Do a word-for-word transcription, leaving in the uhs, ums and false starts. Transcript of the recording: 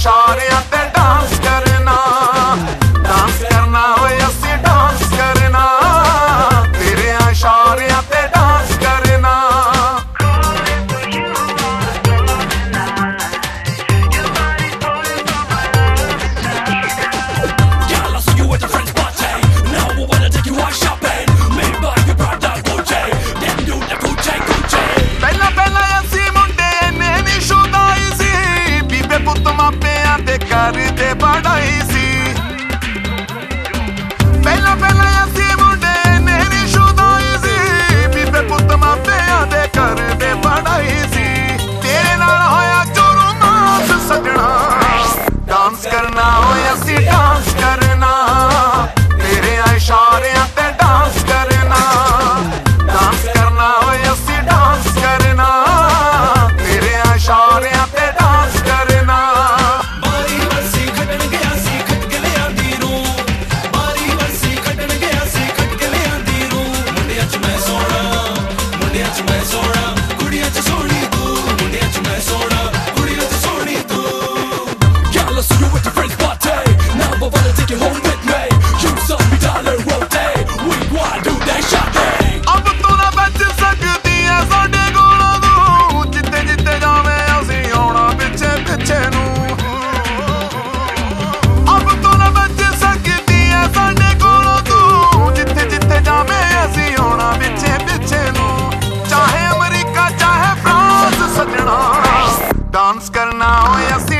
इशारियां ते डांस करना, डांस करना ओए असी डांस करना, तेरे इशारियां ते डांस करना। करते पढ़ाई सी पहला पहला असी मुंडे नेरी शुदाई सी, बीबे पुत मापियां दे करते पढ़ाई सी। तेरे नाल होया जो रोमांस सजना, डांस करना होए असी डांस करना, तेरे इशारियां ते डांस करना, डांस करना होए असी डांस करना, तेरे इशारियां ते डांस करना। डांस करना होए